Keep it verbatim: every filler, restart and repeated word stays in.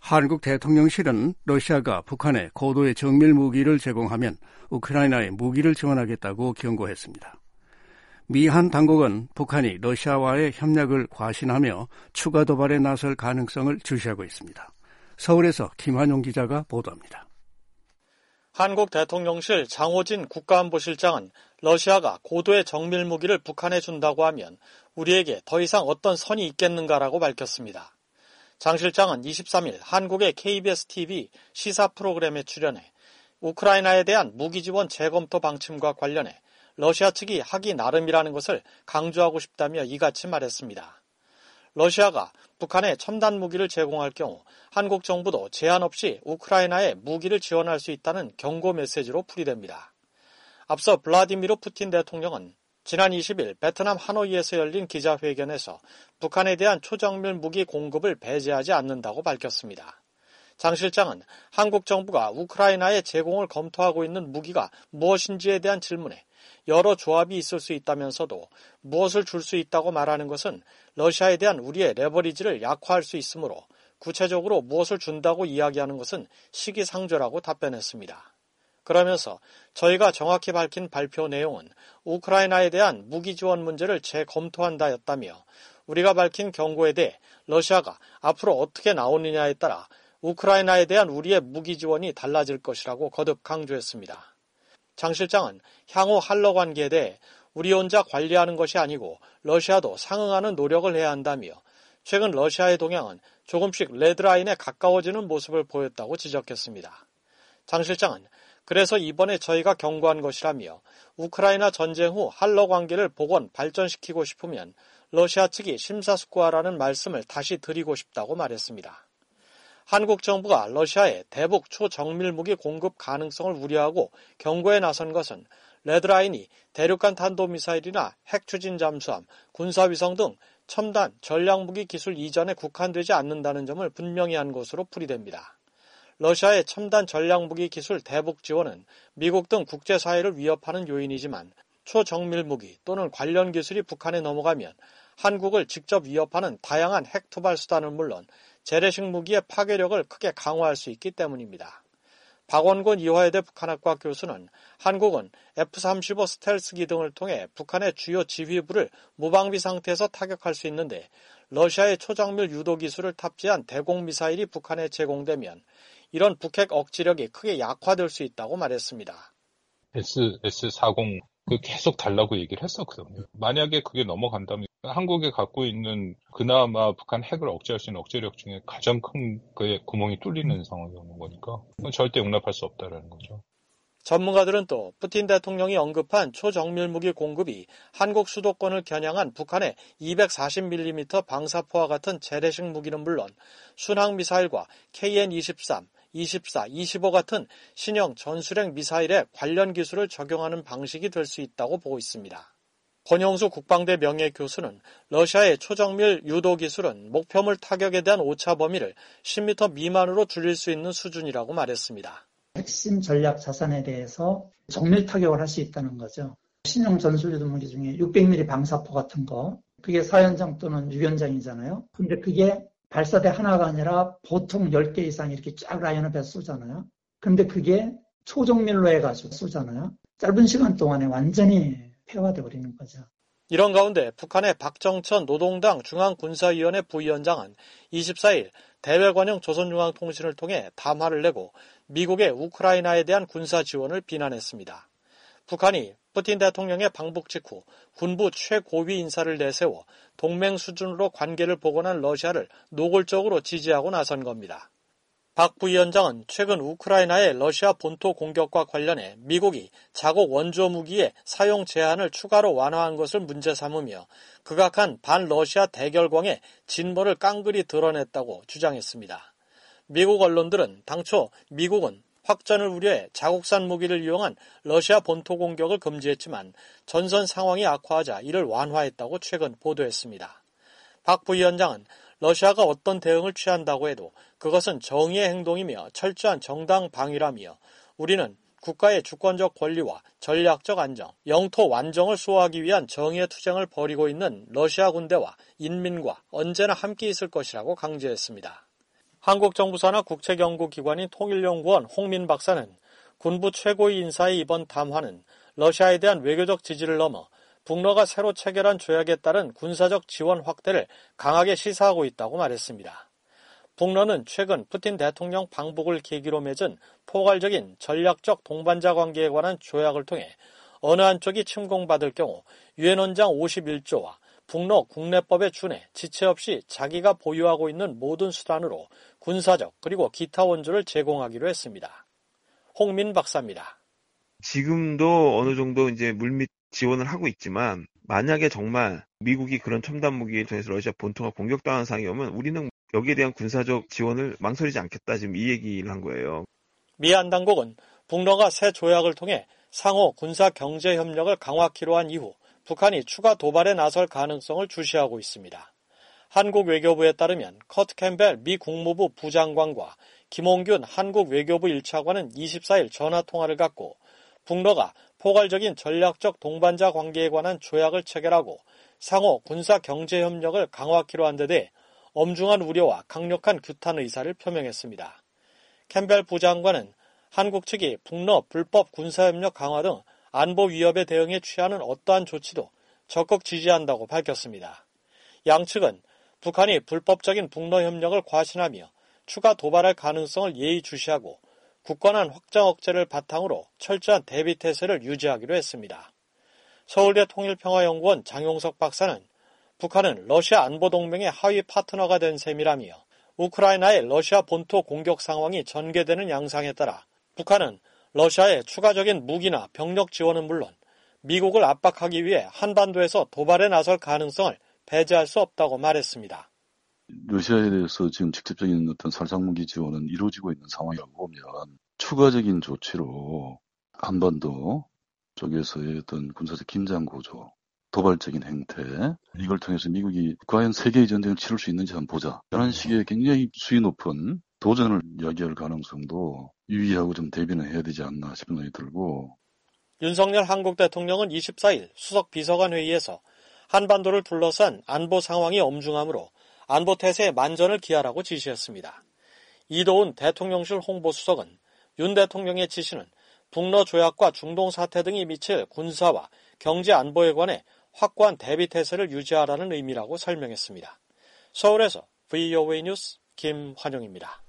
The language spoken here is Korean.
한국 대통령실은 러시아가 북한에 고도의 정밀 무기를 제공하면 우크라이나에 무기를 지원하겠다고 경고했습니다. 미 한 당국은 북한이 러시아와의 협력을 과신하며 추가 도발에 나설 가능성을 주시하고 있습니다. 서울에서 김한용 기자가 보도합니다. 한국 대통령실 장호진 국가안보실장은 러시아가 고도의 정밀 무기를 북한에 준다고 하면 우리에게 더 이상 어떤 선이 있겠는가라고 밝혔습니다. 장 실장은 이십삼 일 한국의 케이비에스 티비 시사 프로그램에 출연해 우크라이나에 대한 무기 지원 재검토 방침과 관련해 러시아 측이 하기 나름이라는 것을 강조하고 싶다며 이같이 말했습니다. 러시아가 북한에 첨단 무기를 제공할 경우 한국 정부도 제한 없이 우크라이나에 무기를 지원할 수 있다는 경고 메시지로 풀이됩니다. 앞서 블라디미르 푸틴 대통령은 지난 이십 일 베트남 하노이에서 열린 기자회견에서 북한에 대한 초정밀 무기 공급을 배제하지 않는다고 밝혔습니다. 장 실장은 한국 정부가 우크라이나에 제공을 검토하고 있는 무기가 무엇인지에 대한 질문에 여러 조합이 있을 수 있다면서도 무엇을 줄 수 있다고 말하는 것은 러시아에 대한 우리의 레버리지를 약화할 수 있으므로 구체적으로 무엇을 준다고 이야기하는 것은 시기상조라고 답변했습니다. 그러면서 저희가 정확히 밝힌 발표 내용은 우크라이나에 대한 무기 지원 문제를 재검토한다였다며 우리가 밝힌 경고에 대해 러시아가 앞으로 어떻게 나오느냐에 따라 우크라이나에 대한 우리의 무기 지원이 달라질 것이라고 거듭 강조했습니다. 장 실장은 향후 한러 관계에 대해 우리 혼자 관리하는 것이 아니고 러시아도 상응하는 노력을 해야 한다며 최근 러시아의 동향은 조금씩 레드라인에 가까워지는 모습을 보였다고 지적했습니다. 장 실장은 그래서 이번에 저희가 경고한 것이라며 우크라이나 전쟁 후 한러 관계를 복원, 발전시키고 싶으면 러시아 측이 심사숙고하라는 말씀을 다시 드리고 싶다고 말했습니다. 한국 정부가 러시아에 대북 초정밀 무기 공급 가능성을 우려하고 경고에 나선 것은 레드라인이 대륙간 탄도미사일이나 핵추진 잠수함, 군사위성 등 첨단 전략무기 기술 이전에 국한되지 않는다는 점을 분명히 한 것으로 풀이됩니다. 러시아의 첨단 전략무기 기술 대북 지원은 미국 등 국제사회를 위협하는 요인이지만 초정밀 무기 또는 관련 기술이 북한에 넘어가면 한국을 직접 위협하는 다양한 핵 투발 수단은 물론 재래식 무기의 파괴력을 크게 강화할 수 있기 때문입니다. 박원곤 이화여대 북한학과 교수는 한국은 에프 삼십오 스텔스기 등을 통해 북한의 주요 지휘부를 무방비 상태에서 타격할 수 있는데 러시아의 초정밀 유도 기술을 탑재한 대공미사일이 북한에 제공되면 이런 북핵 억지력이 크게 약화될 수 있다고 말했습니다. 에스 사십 그 계속 달라고 얘기를 했었거든요. 만약에 그게 넘어간다면 한국에 갖고 있는 그나마 북한 핵을 억제할 수 있는 억제력 중에 가장 큰 그의 구멍이 뚫리는 상황이 오는 거니까 절대 용납할 수 없다라는 거죠. 전문가들은 또 푸틴 대통령이 언급한 초정밀 무기 공급이 한국 수도권을 겨냥한 북한의 이백사십 밀리미터 방사포와 같은 재래식 무기는 물론 순항미사일과 케이엔 이십삼, 이십사, 이십오 같은 신형 전술핵 미사일에 관련 기술을 적용하는 방식이 될 수 있다고 보고 있습니다. 권영수 국방대 명예교수는 러시아의 초정밀 유도 기술은 목표물 타격에 대한 오차 범위를 십 미터 미만으로 줄일 수 있는 수준이라고 말했습니다. 핵심 전략 자산에 대해서 정밀 타격을 할 수 있다는 거죠. 신형 전술유도 무기 중에 육백 밀리미터 방사포 같은 거, 그게 사 연장 또는 육 연장이잖아요. 근데 그게 발사대 하나가 아니라 보통 열 개 이상 이렇게 쫙 라인업해서 쏘잖아요. 근데 그게 초정밀로 해가지고 쏘잖아요. 짧은 시간 동안에 완전히 폐화돼 버리는 거죠. 이런 가운데 북한의 박정천 노동당 중앙군사위원회 부위원장은 이십사 일 대외관용 조선중앙통신을 통해 담화를 내고 미국의 우크라이나에 대한 군사 지원을 비난했습니다. 북한이 푸틴 대통령의 방북 직후 군부 최고위 인사를 내세워 동맹 수준으로 관계를 복원한 러시아를 노골적으로 지지하고 나선 겁니다. 박 부위원장은 최근 우크라이나의 러시아 본토 공격과 관련해 미국이 자국 원조 무기의 사용 제한을 추가로 완화한 것을 문제 삼으며 극악한 반러시아 대결광의 진보를 깡그리 드러냈다고 주장했습니다. 미국 언론들은 당초 미국은 확전을 우려해 자국산 무기를 이용한 러시아 본토 공격을 금지했지만 전선 상황이 악화하자 이를 완화했다고 최근 보도했습니다. 박 부위원장은 러시아가 어떤 대응을 취한다고 해도 그것은 정의의 행동이며 철저한 정당 방위라며 우리는 국가의 주권적 권리와 전략적 안정, 영토 완정을 수호하기 위한 정의의 투쟁을 벌이고 있는 러시아 군대와 인민과 언제나 함께 있을 것이라고 강조했습니다. 한국 정부 산하 국책연구기관인 통일연구원 홍민 박사는 군부 최고위 인사의 이번 담화는 러시아에 대한 외교적 지지를 넘어 북러가 새로 체결한 조약에 따른 군사적 지원 확대를 강하게 시사하고 있다고 말했습니다. 북러는 최근 푸틴 대통령 방북을 계기로 맺은 포괄적인 전략적 동반자 관계에 관한 조약을 통해 어느 한쪽이 침공받을 경우 유엔 원장 오십일 조와 북러 국내법에 준해 지체 없이 자기가 보유하고 있는 모든 수단으로 군사적 그리고 기타 원조를 제공하기로 했습니다. 홍민 박사입니다. 지금도 어느 정도 이제 물밑 지원을 하고 있지만 만약에 정말 미국이 그런 첨단 무기를 통해서 러시아 본토가 공격당하는 상황이 오면 우리는 여기에 대한 군사적 지원을 망설이지 않겠다, 지금 이 얘기를 한 거예요. 미 한 당국은 북러가 새 조약을 통해 상호 군사 경제 협력을 강화키로 한 이후 북한이 추가 도발에 나설 가능성을 주시하고 있습니다. 한국 외교부에 따르면 커트 캠벨 미 국무부 부장관과 김홍균 한국 외교부 일 차관은 이십사일 전화통화를 갖고 북러가 포괄적인 전략적 동반자 관계에 관한 조약을 체결하고 상호 군사 경제 협력을 강화키로 한 데 대해 엄중한 우려와 강력한 규탄 의사를 표명했습니다. 캠벨 부장관은 한국 측이 북러 불법 군사협력 강화 등 안보 위협에 대응해 취하는 어떠한 조치도 적극 지지한다고 밝혔습니다. 양측은 북한이 불법적인 북러 협력을 과신하며 추가 도발할 가능성을 예의주시하고 굳건한 확장 억제를 바탕으로 철저한 대비태세를 유지하기로 했습니다. 서울대 통일평화연구원 장용석 박사는 북한은 러시아 안보동맹의 하위 파트너가 된 셈이라며 우크라이나의 러시아 본토 공격 상황이 전개되는 양상에 따라 북한은 러시아의 추가적인 무기나 병력 지원은 물론 미국을 압박하기 위해 한반도에서 도발에 나설 가능성을 배제할 수 없다고 말했습니다. 러시아에 대해서 지금 직접적인 어떤 살상무기 지원은 이루어지고 있는 상황이라고 보면 추가적인 조치로 한반도 쪽에서의 어떤 군사적 긴장 구조, 도발적인 행태, 이걸 통해서 미국이 과연 세계의 전쟁을 치를 수 있는지 한번 보자. 이런 식의 굉장히 수위 높은 도전을 이야기할 가능성도 유의하고 좀 대비는 해야 되지 않나 싶은 생각이 들고. 윤석열 한국 대통령은 이십사일 수석 비서관 회의에서 한반도를 둘러싼 안보 상황이 엄중하므로 안보 태세에 만전을 기하라고 지시했습니다. 이도훈 대통령실 홍보수석은 윤 대통령의 지시는 북러 조약과 중동 사태 등이 미칠 군사와 경제 안보에 관해 확고한 대비 태세를 유지하라는 의미라고 설명했습니다. 서울에서 브이오에이 뉴스 김환영입니다.